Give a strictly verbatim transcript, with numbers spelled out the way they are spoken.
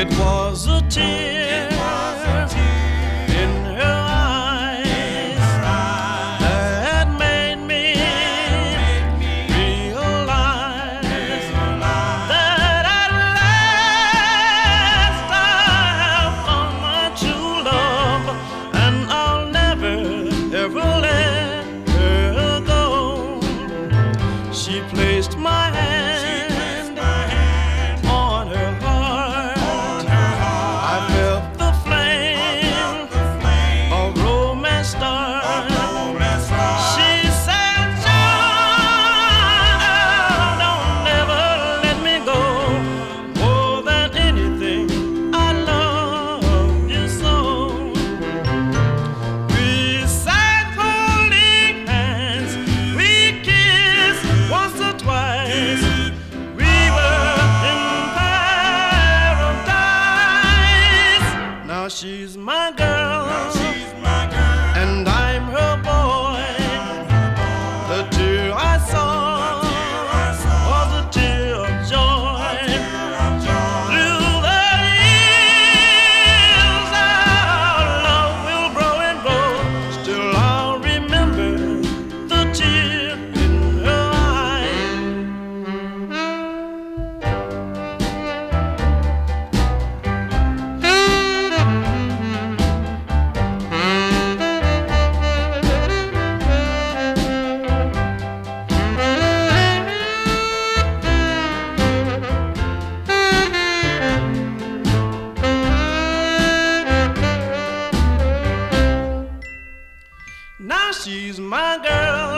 It was a tear, It was a tear in her eyes, in her eyes that made me, that made me realize, realize that at last I have found my true love, and I'll never ever let her go. She placed my hand, she placed my hand on her heart. on her heart. I felt the I flame felt the flame of romance start. of romance start. She said, "John, don't never let me go. More than anything, I love you so." We sat holding hands, we kissed once or twice. We were in paradise. Now she's my girl, Now she's my girl, and I'm her boy. The tear I saw I saw was a tear of joy. of joy. Through the years, our love will grow and grow. Still, I'll remember the tear in her eye. Now she's my girl,